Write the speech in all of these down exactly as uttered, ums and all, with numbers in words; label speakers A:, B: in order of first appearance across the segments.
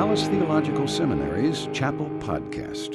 A: Dallas Theological Seminary's Chapel Podcast.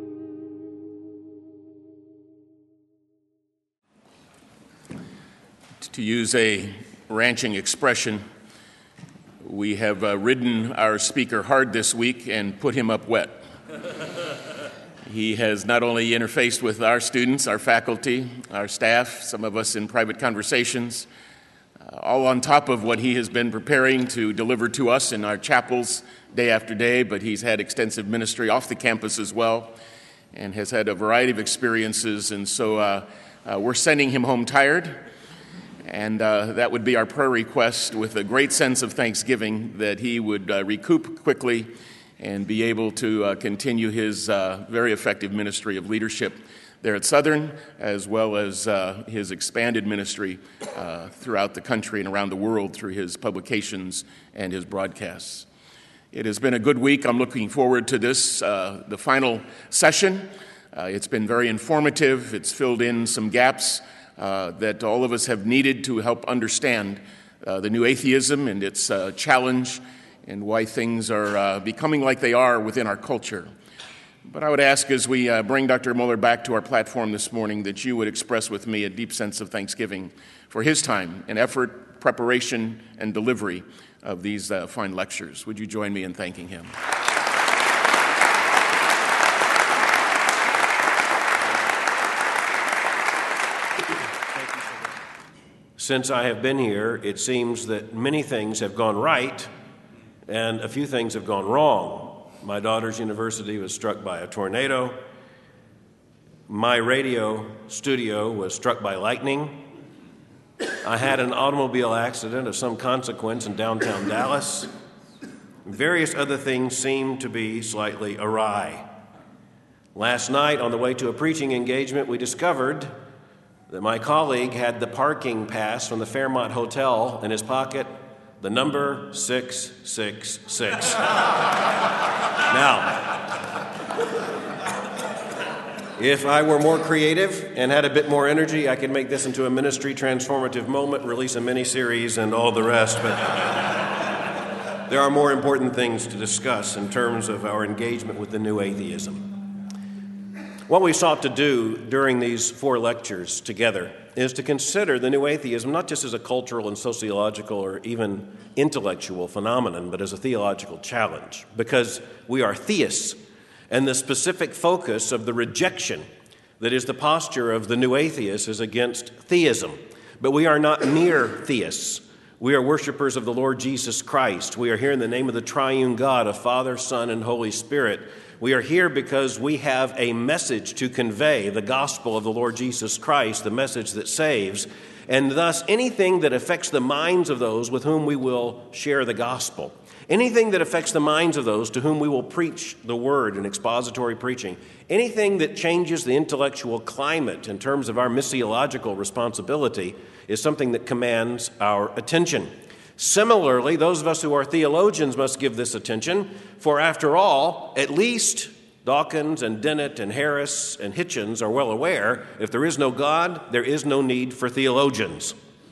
B: To use a ranching expression, we have uh, ridden our speaker hard this week and put him up wet. He has not only interfaced with our students, our faculty, our staff, some of us in private conversations, uh, all on top of what he has been preparing to deliver to us in our chapels day after day, but he's had extensive ministry off the campus as well and has had a variety of experiences, and so uh, uh, we're sending him home tired. And uh, that would be our prayer request, with a great sense of thanksgiving that he would uh, recoup quickly and be able to uh, continue his uh, very effective ministry of leadership there at Southern, as well as uh, his expanded ministry uh, throughout the country and around the world through his publications and his broadcasts. It has been a good week. I'm looking forward to this, uh, the final session. Uh, it's been very informative. It's filled in some gaps Uh, that all of us have needed to help understand uh, the new atheism and its uh, challenge and why things are uh, becoming like they are within our culture. But I would ask, as we uh, bring Doctor Mohler back to our platform this morning, that you would express with me a deep sense of thanksgiving for his time and effort, preparation, and delivery of these uh, fine lectures. Would you join me in thanking him?
C: Since I have been here, it seems that many things have gone right and a few things have gone wrong. My daughter's university was struck by a tornado. My radio studio was struck by lightning. I had an automobile accident of some consequence in downtown Dallas. Various other things seem to be slightly awry. Last night, on the way to a preaching engagement, we discovered that my colleague had the parking pass from the Fairmont Hotel in his pocket, the number six six six. Now, if I were more creative and had a bit more energy, I could make this into a ministry transformative moment, release a mini-series, and all the rest, but there are more important things to discuss in terms of our engagement with the new atheism. What we sought to do during these four lectures together is to consider the new atheism not just as a cultural and sociological or even intellectual phenomenon, but as a theological challenge, because we are theists, and the specific focus of the rejection that is the posture of the new atheist is against theism. But we are not mere theists. We are worshipers of the Lord Jesus Christ. We are here in the name of the triune God, of Father, Son, and Holy Spirit. We are here because we have a message to convey, the gospel of the Lord Jesus Christ, the message that saves, and thus anything that affects the minds of those with whom we will share the gospel, anything that affects the minds of those to whom we will preach the word in expository preaching, anything that changes the intellectual climate in terms of our missiological responsibility is something that commands our attention. Similarly, those of us who are theologians must give this attention, for after all, at least Dawkins and Dennett and Harris and Hitchens are well aware, if there is no God, there is no need for theologians.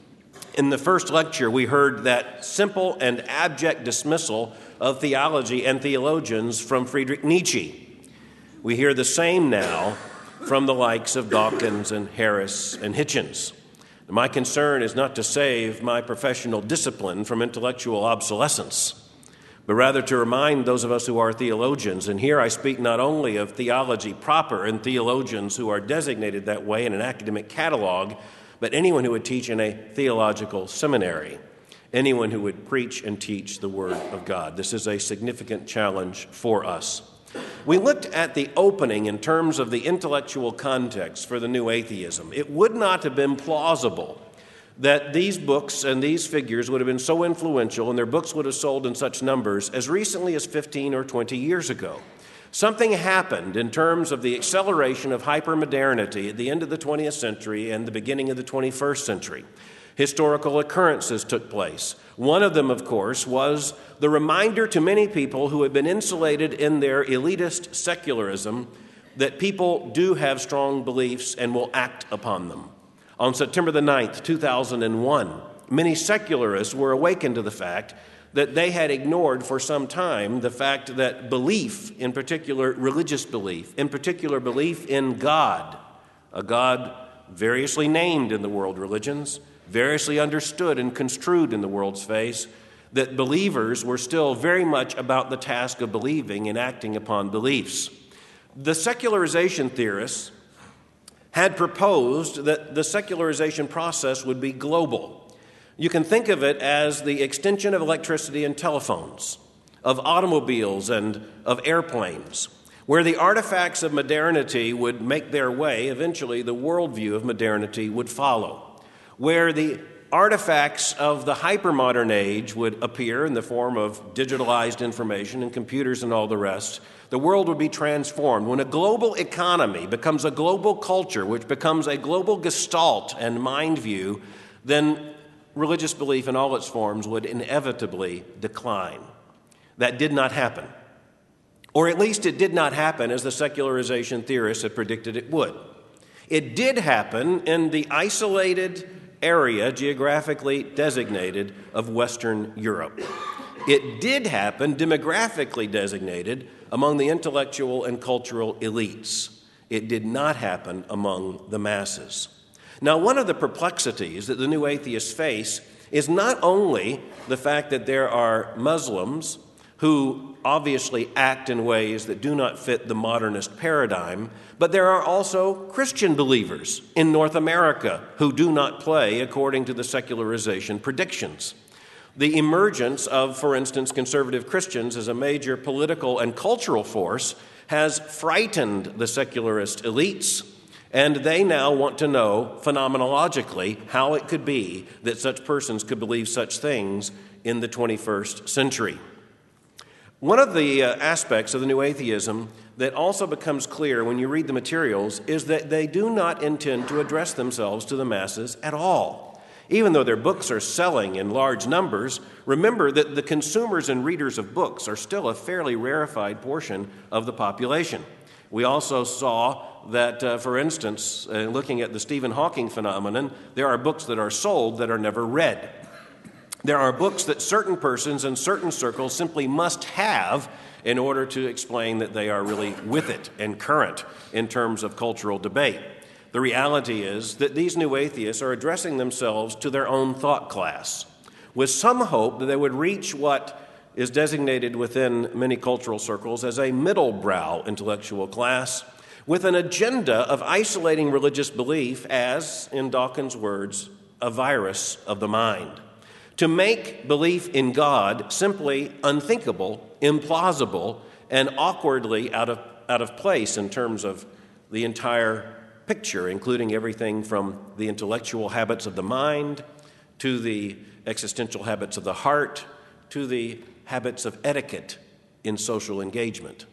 C: In the first lecture, we heard that simple and abject dismissal of theology and theologians from Friedrich Nietzsche. We hear the same now from the likes of Dawkins and Harris and Hitchens. My concern is not to save my professional discipline from intellectual obsolescence, but rather to remind those of us who are theologians, and here I speak not only of theology proper and theologians who are designated that way in an academic catalog, but anyone who would teach in a theological seminary, anyone who would preach and teach the Word of God. This is a significant challenge for us. We looked at the opening in terms of the intellectual context for the new atheism. It would not have been plausible that these books and these figures would have been so influential and their books would have sold in such numbers as recently as fifteen or twenty years ago. Something happened in terms of the acceleration of hypermodernity at the end of the twentieth century and the beginning of the twenty-first century. Historical occurrences took place. One of them, of course, was the reminder to many people who had been insulated in their elitist secularism that people do have strong beliefs and will act upon them. On September the ninth, two thousand one, many secularists were awakened to the fact that they had ignored for some time the fact that belief, in particular religious belief, in particular belief in God, a God variously named in the world religions, variously understood and construed in the world's face, that believers were still very much about the task of believing and acting upon beliefs. The secularization theorists had proposed that the secularization process would be global. You can think of it as the extension of electricity and telephones, of automobiles and of airplanes. Where the artifacts of modernity would make their way, eventually the worldview of modernity would follow. Where the artifacts of the hypermodern age would appear in the form of digitalized information and computers and all the rest, the world would be transformed. When a global economy becomes a global culture, which becomes a global gestalt and mind view, then religious belief in all its forms would inevitably decline. That did not happen. Or at least it did not happen as the secularization theorists had predicted it would. It did happen in the isolated area, geographically designated, of Western Europe. It did happen, demographically designated, among the intellectual and cultural elites. It did not happen among the masses. Now, one of the perplexities that the new atheists face is not only the fact that there are Muslims who obviously act in ways that do not fit the modernist paradigm, but there are also Christian believers in North America who do not play according to the secularization predictions. The emergence of, for instance, conservative Christians as a major political and cultural force has frightened the secularist elites, and they now want to know phenomenologically how it could be that such persons could believe such things in the twenty-first century. One of the uh, aspects of the new atheism that also becomes clear when you read the materials is that they do not intend to address themselves to the masses at all. Even though their books are selling in large numbers, remember that the consumers and readers of books are still a fairly rarefied portion of the population. We also saw that, uh, for instance, uh, looking at the Stephen Hawking phenomenon, there are books that are sold that are never read. There are books that certain persons in certain circles simply must have in order to explain that they are really with it and current in terms of cultural debate. The reality is that these new atheists are addressing themselves to their own thought class, with some hope that they would reach what is designated within many cultural circles as a middle-brow intellectual class, with an agenda of isolating religious belief as, in Dawkins' words, a virus of the mind. To make belief in God simply unthinkable, implausible, and awkwardly out of, out of place in terms of the entire picture, including everything from the intellectual habits of the mind to the existential habits of the heart to the habits of etiquette in social engagement.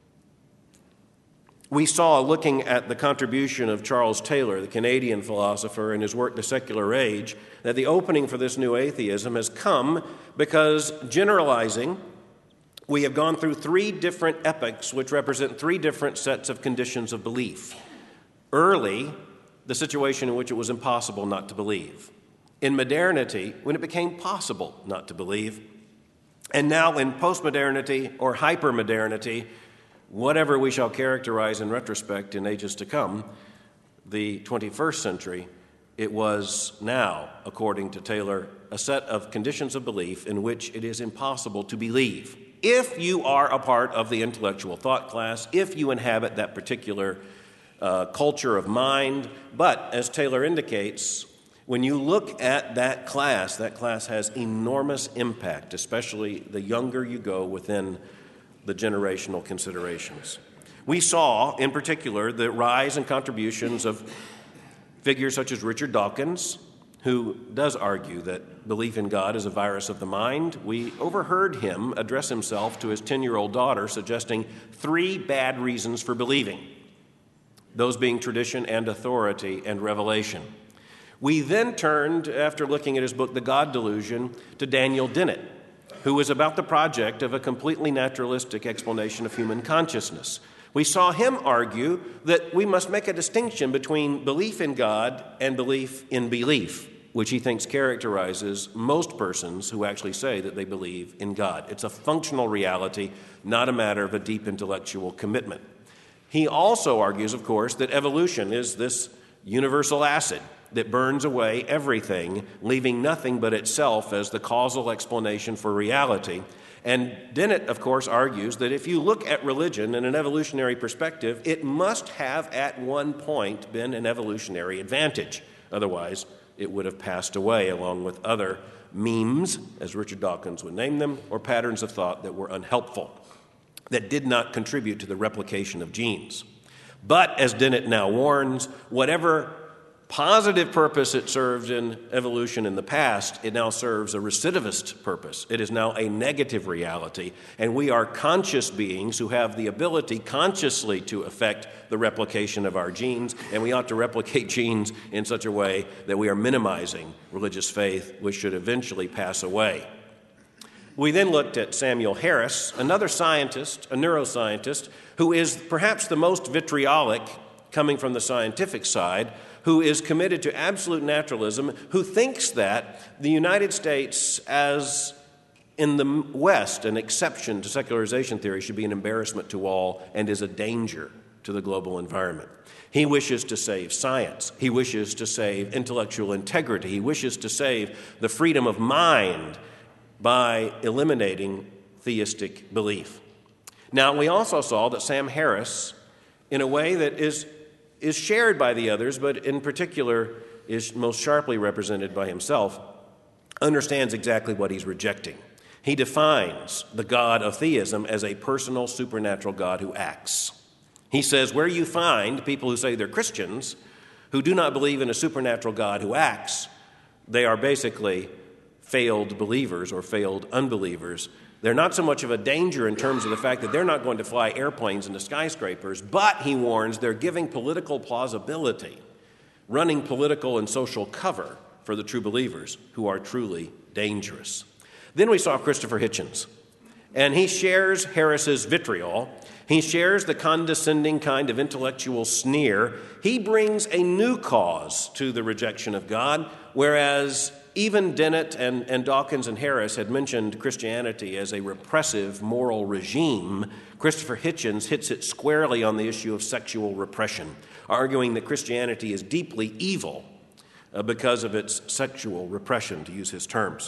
C: We saw, looking at the contribution of Charles Taylor, the Canadian philosopher, in his work, The Secular Age, that the opening for this new atheism has come because, generalizing, we have gone through three different epochs which represent three different sets of conditions of belief. Early, the situation in which it was impossible not to believe. In modernity, when it became possible not to believe. And now in postmodernity or hypermodernity, whatever we shall characterize in retrospect in ages to come, the twenty-first century, it was now, according to Taylor, a set of conditions of belief in which it is impossible to believe. If you are a part of the intellectual thought class, if you inhabit that particular uh, culture of mind, but as Taylor indicates, when you look at that class, that class has enormous impact, especially the younger you go within the generational considerations. We saw, in particular, the rise and contributions of figures such as Richard Dawkins, who does argue that belief in God is a virus of the mind. We overheard him address himself to his ten-year-old daughter, suggesting three bad reasons for believing, those being tradition and authority and revelation. We then turned, after looking at his book, The God Delusion, to Daniel Dennett, who was about the project of a completely naturalistic explanation of human consciousness. We saw him argue that we must make a distinction between belief in God and belief in belief. which he thinks characterizes most persons who actually say that they believe in God. It's a functional reality, not a matter of a deep intellectual commitment. He also argues, of course, that evolution is this universal acid that burns away everything, leaving nothing but itself as the causal explanation for reality. And Dennett, of course, argues that if you look at religion in an evolutionary perspective, it must have at one point been an evolutionary advantage. Otherwise, it would have passed away along with other memes, as Richard Dawkins would name them, or patterns of thought that were unhelpful, that did not contribute to the replication of genes. But, as Dennett now warns, whatever positive purpose it served in evolution in the past, it now serves a recidivist purpose. It is now a negative reality, and we are conscious beings who have the ability consciously to affect the replication of our genes, and we ought to replicate genes in such a way that we are minimizing religious faith, which should eventually pass away. We then looked at Samuel Harris, another scientist, a neuroscientist, who is perhaps the most vitriolic coming from the scientific side, who is committed to absolute naturalism, who thinks that the United States, as in the West, an exception to secularization theory, should be an embarrassment to all and is a danger to the global environment. He wishes to save science. He wishes to save intellectual integrity. He wishes to save the freedom of mind by eliminating theistic belief. Now, we also saw that Sam Harris, in a way that is is shared by the others, but in particular is most sharply represented by himself, understands exactly what he's rejecting. He defines the God of theism as a personal supernatural God who acts. He says where you find people who say they're Christians who do not believe in a supernatural God who acts, they are basically failed believers or failed unbelievers. They're not so much of a danger in terms of the fact that they're not going to fly airplanes into skyscrapers, but, he warns, they're giving political plausibility, running political and social cover for the true believers who are truly dangerous. Then we saw Christopher Hitchens, and he shares Harris's vitriol. He shares the condescending kind of intellectual sneer. He brings a new cause to the rejection of God, whereas even Dennett and, and Dawkins and Harris had mentioned Christianity as a repressive moral regime. Christopher Hitchens hits it squarely on the issue of sexual repression, arguing that Christianity is deeply evil uh, because of its sexual repression, to use his terms.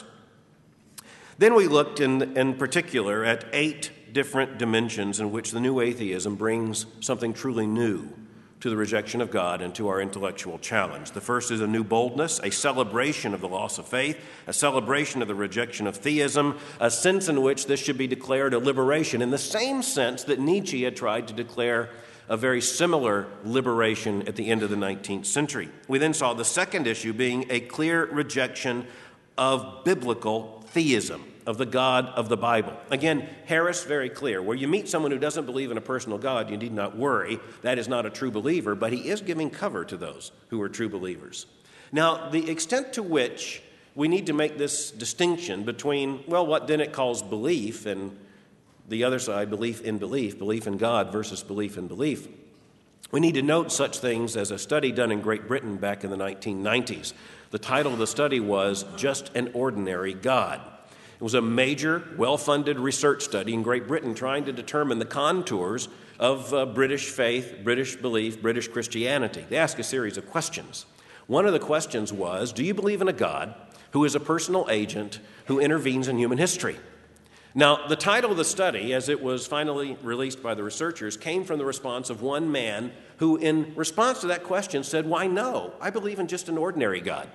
C: Then we looked in, in particular at eight different dimensions in which the new atheism brings something truly new to the rejection of God and to our intellectual challenge. The first is a new boldness, a celebration of the loss of faith, a celebration of the rejection of theism, a sense in which this should be declared a liberation, in the same sense that Nietzsche had tried to declare a very similar liberation at the end of the nineteenth century. We then saw the second issue being a clear rejection of biblical theism, of the God of the Bible. Again, Harris, very clear. Where you meet someone who doesn't believe in a personal God, you need not worry. That is not a true believer, but he is giving cover to those who are true believers. Now, the extent to which we need to make this distinction between, well, what Dennett calls belief and the other side, belief in belief, belief in God versus belief in belief, we need to note such things as a study done in Great Britain back in the nineteen nineties. The title of the study was Just an Ordinary God. It was a major, well-funded research study in Great Britain trying to determine the contours of uh, British faith, British belief, British Christianity. They asked a series of questions. One of the questions was, do you believe in a God who is a personal agent who intervenes in human history? Now, the title of the study, as it was finally released by the researchers, came from the response of one man who, in response to that question, said, why, no, I believe in just an ordinary God.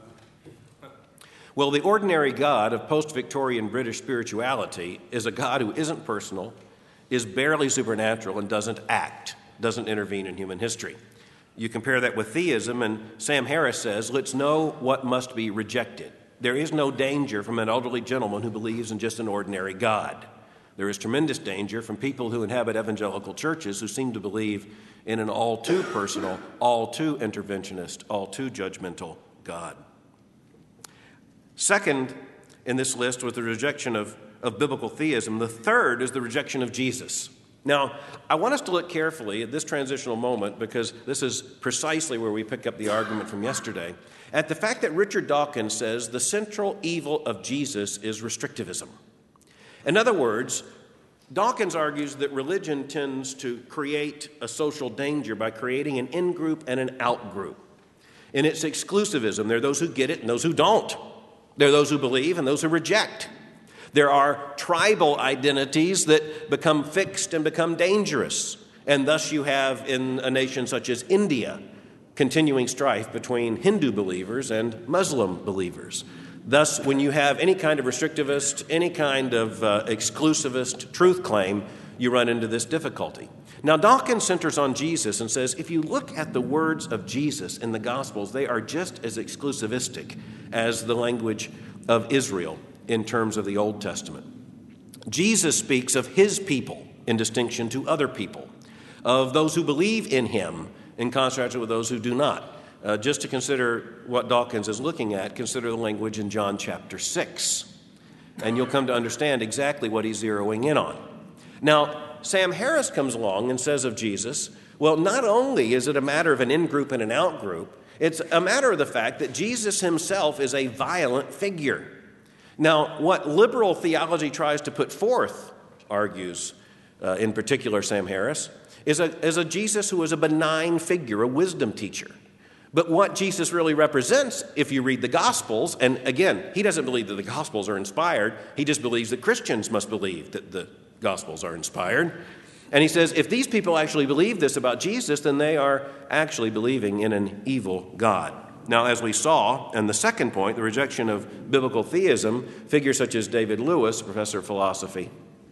C: Well, the ordinary God of post-Victorian British spirituality is a God who isn't personal, is barely supernatural, and doesn't act, doesn't intervene in human history. You compare that with theism, and Sam Harris says, let's know what must be rejected. There is no danger from an elderly gentleman who believes in just an ordinary God. There is tremendous danger from people who inhabit evangelical churches who seem to believe in an all too personal, all too interventionist, all too judgmental God. Second in this list was the rejection of, of biblical theism. The third is the rejection of Jesus. Now, I want us to look carefully at this transitional moment, because this is precisely where we pick up the argument from yesterday, at the fact that Richard Dawkins says the central evil of Jesus is restrictivism. In other words, Dawkins argues that religion tends to create a social danger by creating an in-group and an out-group. In its exclusivism, there are those who get it and those who don't. There are those who believe and those who reject. There are tribal identities that become fixed and become dangerous. And thus you have, in a nation such as India, continuing strife between Hindu believers and Muslim believers. Thus, when you have any kind of restrictivist, any kind of uh, exclusivist truth claim, you run into this difficulty. Now, Dawkins centers on Jesus and says, if you look at the words of Jesus in the Gospels, they are just as exclusivistic as the language of Israel in terms of the Old Testament. Jesus speaks of his people in distinction to other people, of those who believe in him in contrast with those who do not. Uh, just to consider what Dawkins is looking at, consider the language in John chapter six, and you'll come to understand exactly what he's zeroing in on. Now, Sam Harris comes along and says of Jesus, well, not only is it a matter of an in-group and an out-group, it's a matter of the fact that Jesus himself is a violent figure. Now, what liberal theology tries to put forth, argues uh, in particular Sam Harris, is a, is a Jesus who is a benign figure, a wisdom teacher. But what Jesus really represents, if you read the Gospels, and again, he doesn't believe that the Gospels are inspired, he just believes that Christians must believe that the Gospels are inspired. And he says, if these people actually believe this about Jesus, then they are actually believing in an evil God. Now, as we saw, and the second point, the rejection of biblical theism, figures such as David Lewis, professor of philosophy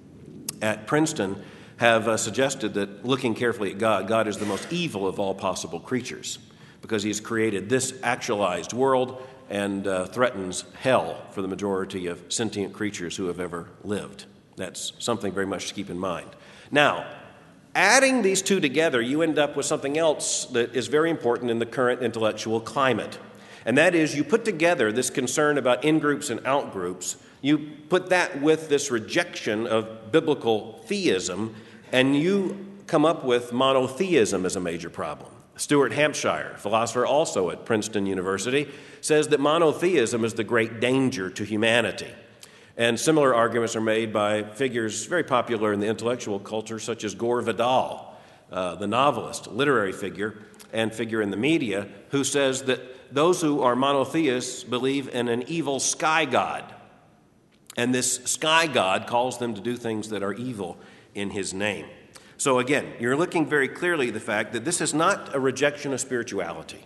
C: at Princeton, have uh, suggested that looking carefully at God, God is the most evil of all possible creatures because he's created this actualized world and uh, threatens hell for the majority of sentient creatures who have ever lived. That's something very much to keep in mind. Now, adding these two together, you end up with something else that is very important in the current intellectual climate. And that is, you put together this concern about in-groups and out-groups, you put that with this rejection of biblical theism, and you come up with monotheism as a major problem. Stuart Hampshire, philosopher also at Princeton University, says that monotheism is the great danger to humanity. And similar arguments are made by figures very popular in the intellectual culture, such as Gore Vidal, uh, the novelist, literary figure, and figure in the media, who says that those who are monotheists believe in an evil sky god. And this sky god calls them to do things that are evil in his name. So again, you're looking very clearly at the fact that this is not a rejection of spirituality.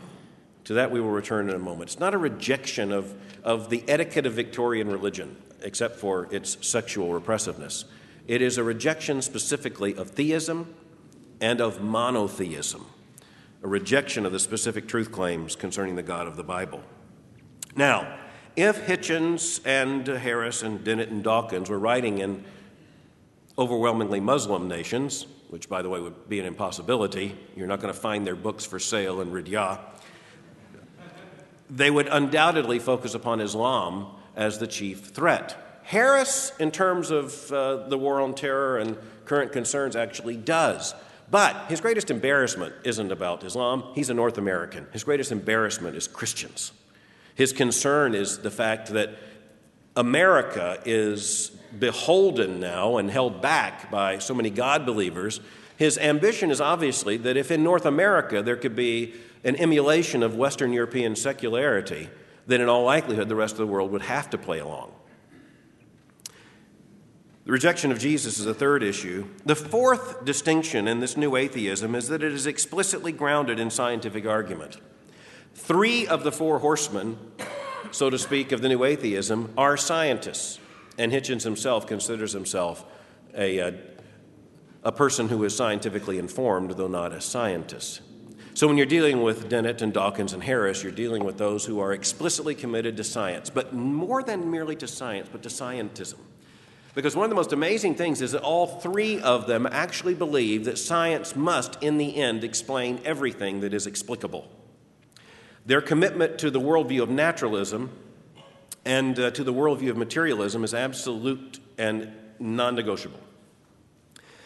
C: To that we will return in a moment. It's not a rejection of, of the etiquette of Victorian religion, except for its sexual repressiveness. It is a rejection specifically of theism and of monotheism, a rejection of the specific truth claims concerning the God of the Bible. Now, if Hitchens and Harris and Dennett and Dawkins were writing in overwhelmingly Muslim nations, which, by the way, would be an impossibility, you're not going to find their books for sale in Riyadh, they would undoubtedly focus upon Islam as the chief threat. Harris, in terms of uh, the war on terror and current concerns, actually does. But his greatest embarrassment isn't about Islam. He's a North American. His greatest embarrassment is Christians. His concern is the fact that America is beholden now and held back by so many God believers. His ambition is obviously that if in North America there could be an emulation of Western European secularity, then in all likelihood the rest of the world would have to play along. The rejection of Jesus is a third issue. The fourth distinction in this new atheism is that it is explicitly grounded in scientific argument. Three of the four horsemen, so to speak, of the new atheism are scientists, and Hitchens himself considers himself a, a, a person who is scientifically informed, though not a scientist. So when you're dealing with Dennett and Dawkins and Harris, you're dealing with those who are explicitly committed to science, but more than merely to science, but to scientism. Because one of the most amazing things is that all three of them actually believe that science must, in the end, explain everything that is explicable. Their commitment to the worldview of naturalism and uh, to the worldview of materialism is absolute and non-negotiable.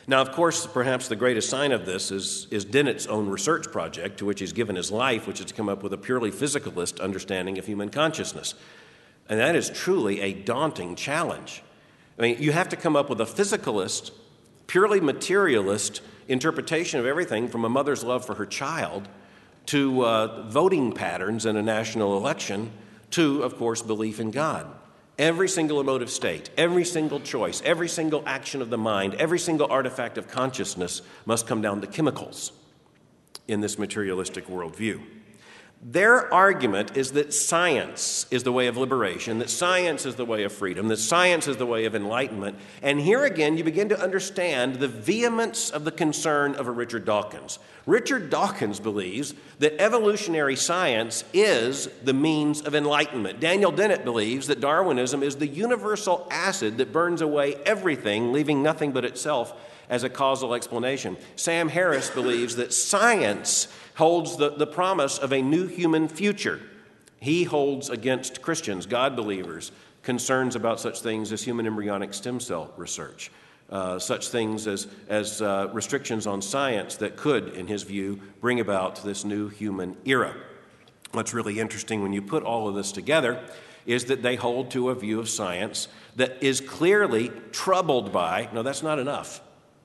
C: Now, of course, perhaps the greatest sign of this is, is Dennett's own research project, to which he's given his life, which is to come up with a purely physicalist understanding of human consciousness. And that is truly a daunting challenge. I mean, you have to come up with a physicalist, purely materialist interpretation of everything from a mother's love for her child to uh, voting patterns in a national election to, of course, belief in God. Every single emotive state, every single choice, every single action of the mind, every single artifact of consciousness must come down to chemicals in this materialistic worldview. Their argument is that science is the way of liberation, that science is the way of freedom, that science is the way of enlightenment. And here again, you begin to understand the vehemence of the concern of a Richard Dawkins. Richard Dawkins believes that evolutionary science is the means of enlightenment. Daniel Dennett believes that Darwinism is the universal acid that burns away everything, leaving nothing but itself as a causal explanation. Sam Harris believes that science holds the, the promise of a new human future. He holds against Christians, God believers, concerns about such things as human embryonic stem cell research, uh, such things as, as uh, restrictions on science that could, in his view, bring about this new human era. What's really interesting when you put all of this together is that they hold to a view of science that is clearly troubled by, no, that's not enough,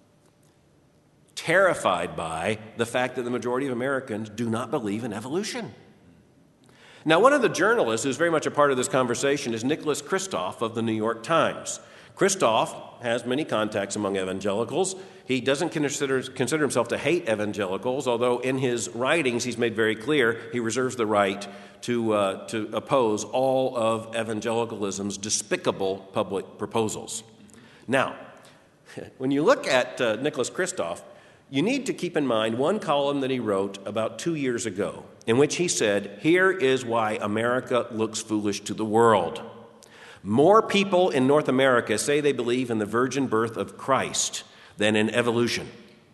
C: terrified by the fact that the majority of Americans do not believe in evolution. Now, one of the journalists who's very much a part of this conversation is Nicholas Kristof of the New York Times. Kristof has many contacts among evangelicals. He doesn't consider, consider himself to hate evangelicals, although in his writings he's made very clear he reserves the right to, uh, to oppose all of evangelicalism's despicable public proposals. Now, when you look at uh, Nicholas Kristof, you need to keep in mind one column that he wrote about two years ago, in which he said, "Here is why America looks foolish to the world. More people in North America say they believe in the virgin birth of Christ than in evolution."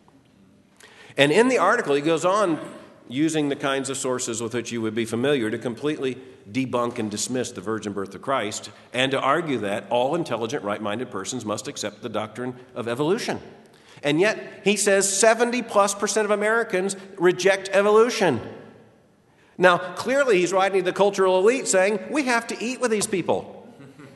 C: And in the article, he goes on, using the kinds of sources with which you would be familiar, to completely debunk and dismiss the virgin birth of Christ, and to argue that all intelligent, right-minded persons must accept the doctrine of evolution. And yet, he says seventy plus percent of Americans reject evolution. Now, clearly he's writing to the cultural elite saying, we have to eat with these people.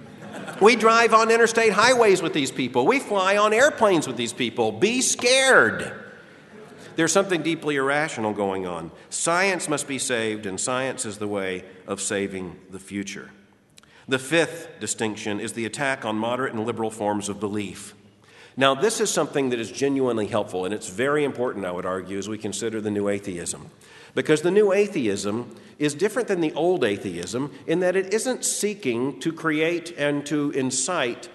C: We drive on interstate highways with these people. We fly on airplanes with these people. Be scared. There's something deeply irrational going on. Science must be saved, and science is the way of saving the future. The fifth distinction is the attack on moderate and liberal forms of belief. Now, this is something that is genuinely helpful, and it's very important, I would argue, as we consider the new atheism. Because the new atheism is different than the old atheism in that it isn't seeking to create and to incite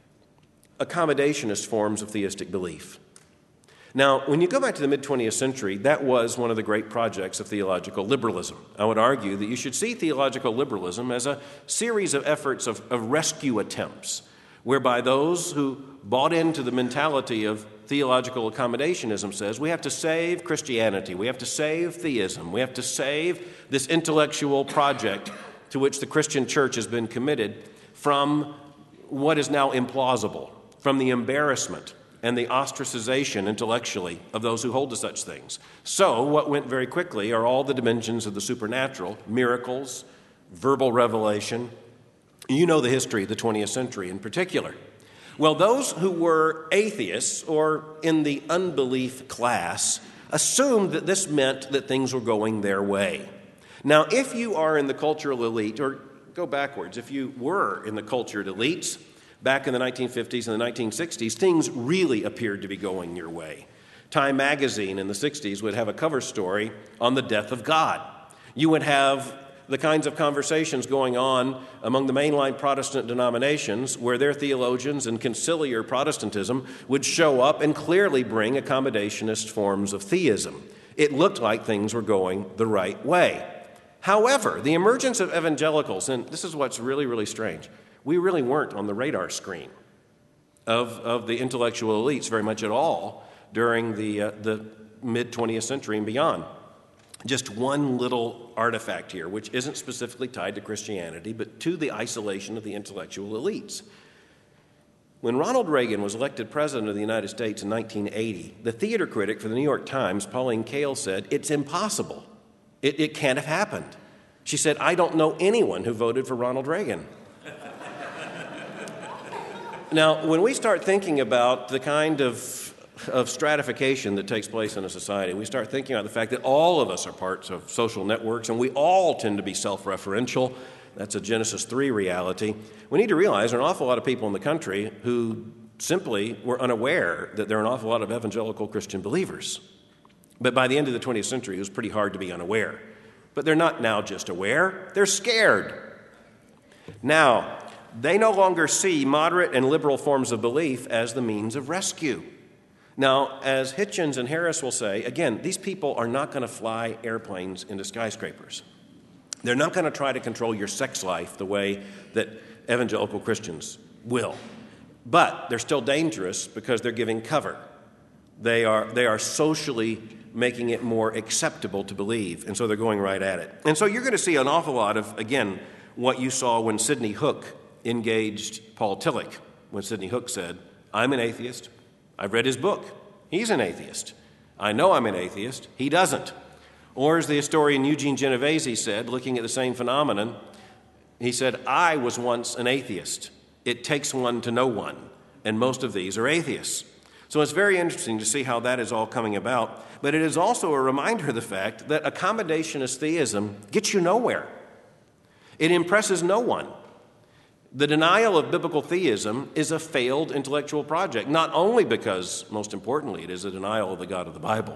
C: accommodationist forms of theistic belief. Now, when you go back to the mid-twentieth century, that was one of the great projects of theological liberalism. I would argue that you should see theological liberalism as a series of efforts of, of rescue attempts, whereby those who bought into the mentality of theological accommodationism says we have to save Christianity, we have to save theism, we have to save this intellectual project to which the Christian church has been committed from what is now implausible, from the embarrassment and the ostracization intellectually of those who hold to such things. So what went very quickly are all the dimensions of the supernatural, miracles, verbal revelation. You know the history of the twentieth century in particular. Well, those who were atheists or in the unbelief class assumed that this meant that things were going their way. Now, if you are in the cultural elite, or go backwards, if you were in the cultured elites back in the nineteen fifties and the nineteen sixties, things really appeared to be going your way. Time magazine in the sixties would have a cover story on the death of God. You would have the kinds of conversations going on among the mainline Protestant denominations where their theologians and conciliar Protestantism would show up and clearly bring accommodationist forms of theism. It looked like things were going the right way. However, the emergence of evangelicals, and this is what's really, really strange, we really weren't on the radar screen of, of the intellectual elites very much at all during the, uh, the mid-twentieth century and beyond. Just one little artifact here, which isn't specifically tied to Christianity, but to the isolation of the intellectual elites. When Ronald Reagan was elected president of the United States in nineteen eighty, the theater critic for the New York Times, Pauline Kael, said, "It's impossible. It, it can't have happened." She said, "I don't know anyone who voted for Ronald Reagan." Now, when we start thinking about the kind of, of stratification that takes place in a society, we start thinking about the fact that all of us are parts of social networks and we all tend to be self-referential. That's a Genesis three reality. We need to realize there are an awful lot of people in the country who simply were unaware that there are an awful lot of evangelical Christian believers. But by the end of the twentieth century, it was pretty hard to be unaware. But they're not now just aware, they're scared. Now, they no longer see moderate and liberal forms of belief as the means of rescue. Now, as Hitchens and Harris will say, again, these people are not going to fly airplanes into skyscrapers. They're not going to try to control your sex life the way that evangelical Christians will. But they're still dangerous because they're giving cover. They are, they are socially making it more acceptable to believe, and so they're going right at it. And so you're going to see an awful lot of, again, what you saw when Sidney Hook engaged Paul Tillich, when Sidney Hook said, "I'm an atheist. I've read his book. He's an atheist. I know I'm an atheist. He doesn't." Or as the historian Eugene Genovese said, looking at the same phenomenon, he said, "I was once an atheist. It takes one to know one, and most of these are atheists." So it's very interesting to see how that is all coming about, but it is also a reminder of the fact that accommodationist theism gets you nowhere. It impresses no one. The denial of biblical theism is a failed intellectual project, not only because, most importantly, it is a denial of the God of the Bible,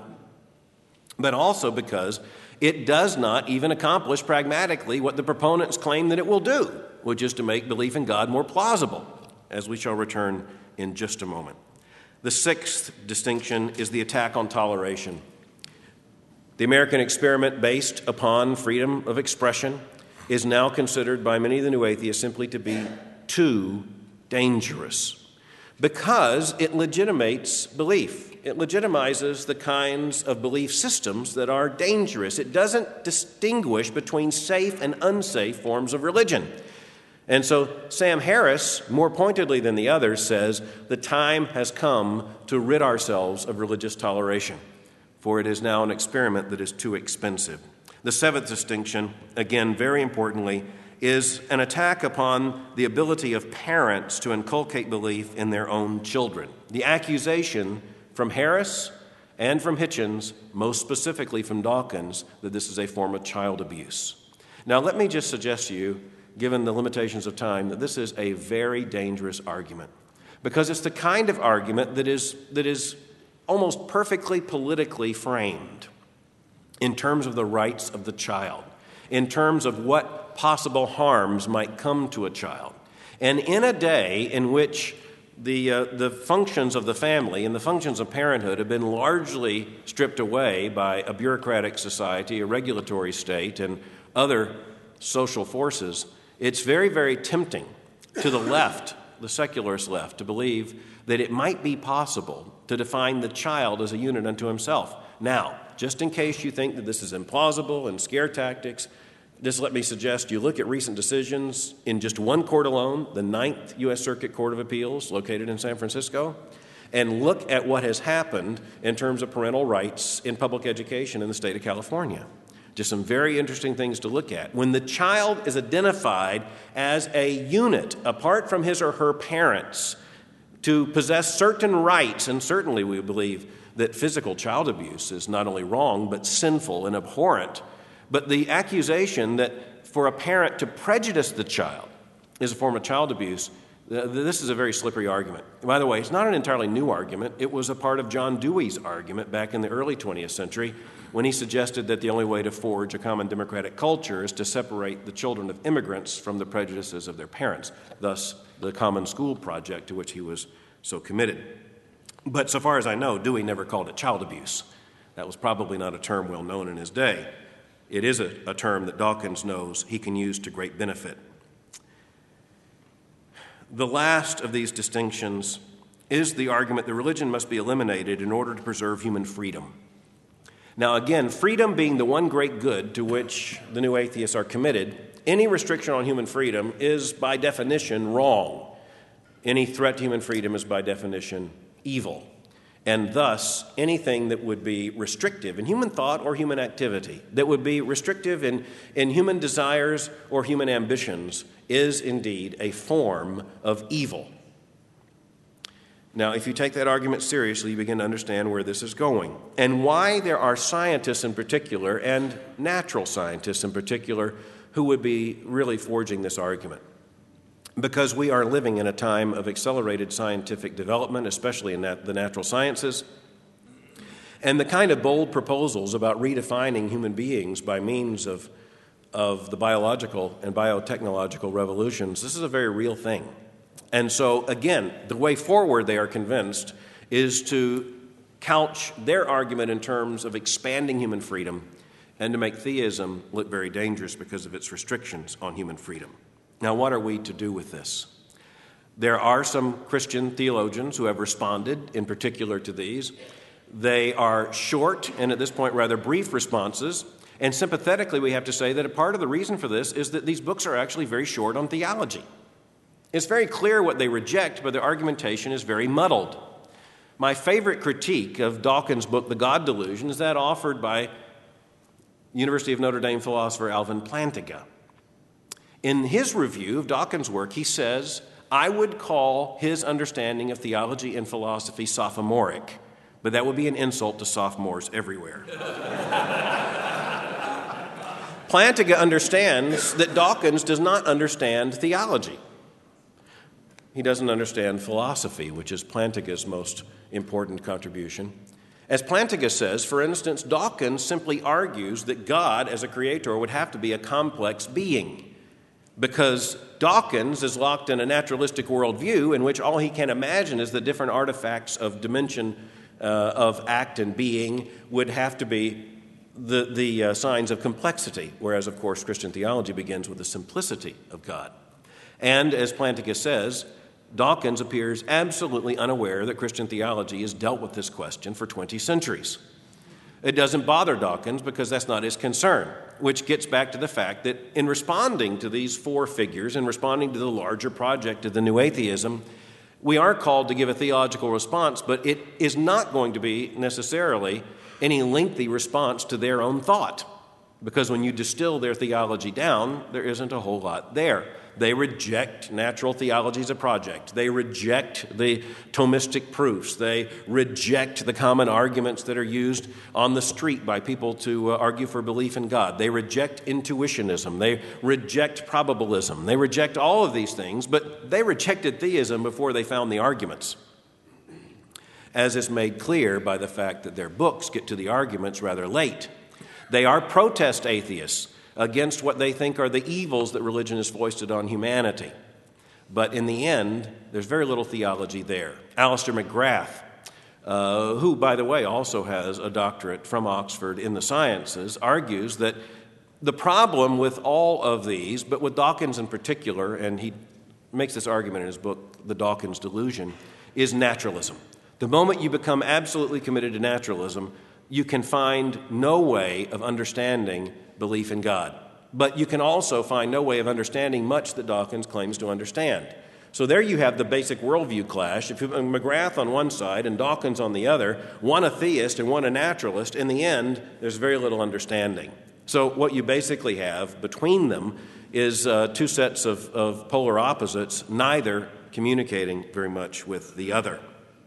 C: but also because it does not even accomplish pragmatically what the proponents claim that it will do, which is to make belief in God more plausible, as we shall return in just a moment. The sixth distinction is the attack on toleration. The American experiment based upon freedom of expression is now considered by many of the new atheists simply to be too dangerous because it legitimates belief. It legitimizes the kinds of belief systems that are dangerous. It doesn't distinguish between safe and unsafe forms of religion. And so Sam Harris, more pointedly than the others, says the time has come to rid ourselves of religious toleration, for it is now an experiment that is too expensive. The seventh distinction, again, very importantly, is an attack upon the ability of parents to inculcate belief in their own children. The accusation from Harris and from Hitchens, most specifically from Dawkins, that this is a form of child abuse. Now, let me just suggest to you, given the limitations of time, that this is a very dangerous argument because it's the kind of argument that is, that is almost perfectly politically framed in terms of the rights of the child, in terms of what possible harms might come to a child. And in a day in which the, uh, the functions of the family and the functions of parenthood have been largely stripped away by a bureaucratic society, a regulatory state, and other social forces, it's very, very tempting to the left, the secularist left, to believe that it might be possible to define the child as a unit unto himself. Now, just in case you think that this is implausible and scare tactics, just let me suggest you look at recent decisions in just one court alone, the Ninth U S Circuit Court of Appeals, located in San Francisco, and look at what has happened in terms of parental rights in public education in the state of California. Just some very interesting things to look at. When the child is identified as a unit, apart from his or her parents, to possess certain rights, and certainly we believe that physical child abuse is not only wrong, but sinful and abhorrent. But the accusation that for a parent to prejudice the child is a form of child abuse, this is a very slippery argument. By the way, it's not an entirely new argument. It was a part of John Dewey's argument back in the early twentieth century when he suggested that the only way to forge a common democratic culture is to separate the children of immigrants from the prejudices of their parents, thus the Common School project to which he was so committed. But so far as I know, Dewey never called it child abuse. That was probably not a term well known in his day. It is a, a term that Dawkins knows he can use to great benefit. The last of these distinctions is the argument that religion must be eliminated in order to preserve human freedom. Now again, freedom being the one great good to which the new atheists are committed, any restriction on human freedom is by definition wrong. Any threat to human freedom is by definition evil. And thus, anything that would be restrictive in human thought or human activity, that would be restrictive in, in human desires or human ambitions, is indeed a form of evil. Now, if you take that argument seriously, you begin to understand where this is going and why there are scientists in particular, and natural scientists in particular, who would be really forging this argument. Because we are living in a time of accelerated scientific development, especially in that, the natural sciences, and the kind of bold proposals about redefining human beings by means of, of the biological and biotechnological revolutions, this is a very real thing. And so, again, the way forward, they are convinced, is to couch their argument in terms of expanding human freedom and to make theism look very dangerous because of its restrictions on human freedom. Now, what are we to do with this? There are some Christian theologians who have responded in particular to these. They are short and at this point rather brief responses. And sympathetically, we have to say that a part of the reason for this is that these books are actually very short on theology. It's very clear what they reject, but their argumentation is very muddled. My favorite critique of Dawkins' book, The God Delusion, is that offered by University of Notre Dame philosopher Alvin Plantinga. In his review of Dawkins' work, he says, I would call his understanding of theology and philosophy sophomoric, but that would be an insult to sophomores everywhere. Plantinga understands that Dawkins does not understand theology. He doesn't understand philosophy, which is Plantinga's most important contribution. As Plantinga says, for instance, Dawkins simply argues that God as a creator would have to be a complex being, because Dawkins is locked in a naturalistic worldview in which all he can imagine is the different artifacts of dimension uh, of act and being would have to be the, the uh, signs of complexity, whereas, of course, Christian theology begins with the simplicity of God. And as Plantinga says, Dawkins appears absolutely unaware that Christian theology has dealt with this question for twenty centuries. It doesn't bother Dawkins because that's not his concern, which gets back to the fact that in responding to these four figures, in responding to the larger project of the New Atheism, we are called to give a theological response, but it is not going to be necessarily any lengthy response to their own thought, because when you distill their theology down, there isn't a whole lot there. They reject natural theology as a project. They reject the Thomistic proofs. They reject the common arguments that are used on the street by people to uh, argue for belief in God. They reject intuitionism. They reject probabilism. They reject all of these things, but they rejected theism before they found the arguments, as is made clear by the fact that their books get to the arguments rather late. They are protest atheists against what they think are the evils that religion has foisted on humanity. But in the end, there's very little theology there. Alistair McGrath, uh, who, by the way, also has a doctorate from Oxford in the sciences, argues that the problem with all of these, but with Dawkins in particular, and he makes this argument in his book, The Dawkins Delusion, is naturalism. The moment you become absolutely committed to naturalism, you can find no way of understanding belief in God. But you can also find no way of understanding much that Dawkins claims to understand. So there you have the basic worldview clash. If you have McGrath on one side and Dawkins on the other, one a theist and one a naturalist, in the end, there's very little understanding. So what you basically have between them is uh, two sets of, of polar opposites, neither communicating very much with the other.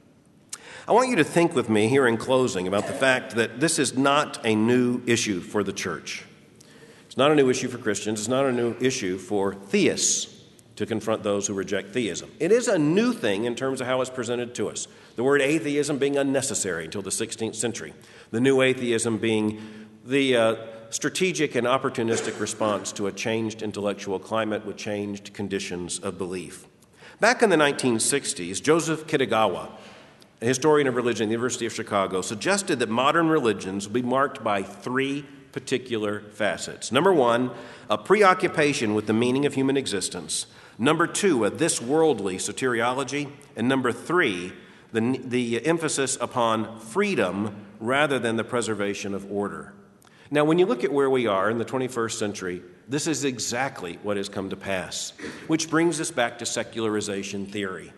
C: I want you to think with me here in closing about the fact that this is not a new issue for the church. It's not a new issue for Christians. It's not a new issue for theists to confront those who reject theism. It is a new thing in terms of how it's presented to us. The word atheism being unnecessary until the sixteenth century. The new atheism being the uh, strategic and opportunistic response to a changed intellectual climate with changed conditions of belief. Back in the nineteen sixties, Joseph Kitagawa, a historian of religion at the University of Chicago, suggested that modern religions will be marked by three particular facets. Number one, a preoccupation with the meaning of human existence. Number two, a this worldly soteriology. And number three, the, the emphasis upon freedom rather than the preservation of order. Now, when you look at where we are in the twenty-first century, this is exactly what has come to pass, which brings us back to secularization theory.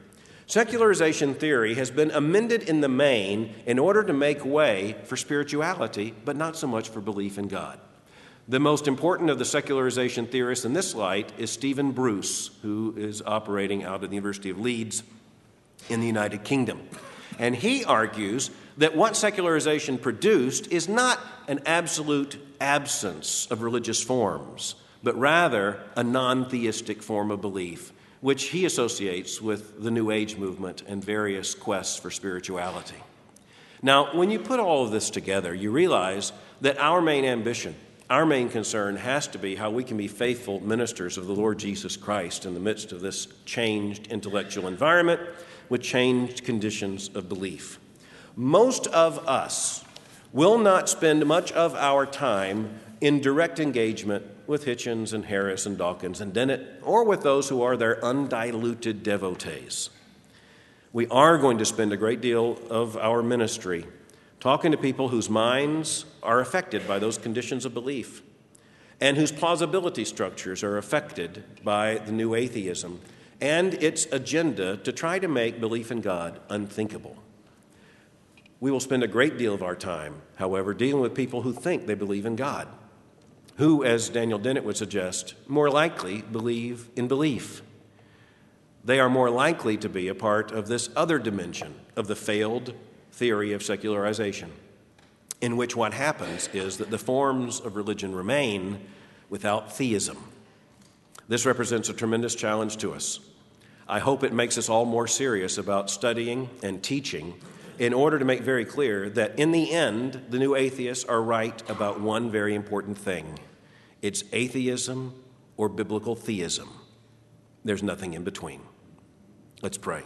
C: Secularization theory has been amended in the main in order to make way for spirituality, but not so much for belief in God. The most important of the secularization theorists in this light is Stephen Bruce, who is operating out of the University of Leeds in the United Kingdom. And he argues that what secularization produced is not an absolute absence of religious forms, but rather a non-theistic form of belief, which he associates with the New Age movement and various quests for spirituality. Now, when you put all of this together, you realize that our main ambition, our main concern has to be how we can be faithful ministers of the Lord Jesus Christ in the midst of this changed intellectual environment with changed conditions of belief. Most of us will not spend much of our time in direct engagement with Hitchens and Harris and Dawkins and Dennett, or with those who are their undiluted devotees. We are going to spend a great deal of our ministry talking to people whose minds are affected by those conditions of belief and whose plausibility structures are affected by the new atheism and its agenda to try to make belief in God unthinkable. We will spend a great deal of our time, however, dealing with people who think they believe in God, who, as Daniel Dennett would suggest, more likely believe in belief. They are more likely to be a part of this other dimension of the failed theory of secularization, in which what happens is that the forms of religion remain without theism. This represents a tremendous challenge to us. I hope it makes us all more serious about studying and teaching in order to make very clear that in the end, the new atheists are right about one very important thing. It's atheism or biblical theism. There's nothing in between. Let's pray.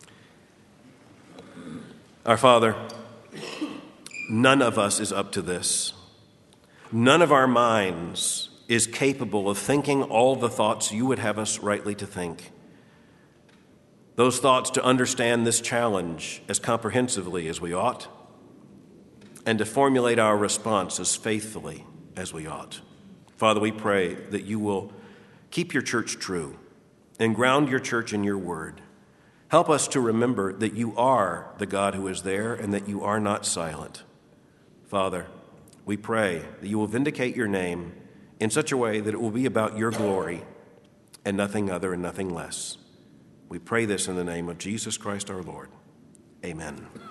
C: Our Father, none of us is up to this. None of our minds is capable of thinking all the thoughts you would have us rightly to think. Those thoughts to understand this challenge as comprehensively as we ought, and to formulate our response as faithfully as we ought. Father, we pray that you will keep your church true and ground your church in your word. Help us to remember that you are the God who is there and that you are not silent. Father, we pray that you will vindicate your name in such a way that it will be about your glory and nothing other and nothing less. We pray this in the name of Jesus Christ our Lord. Amen.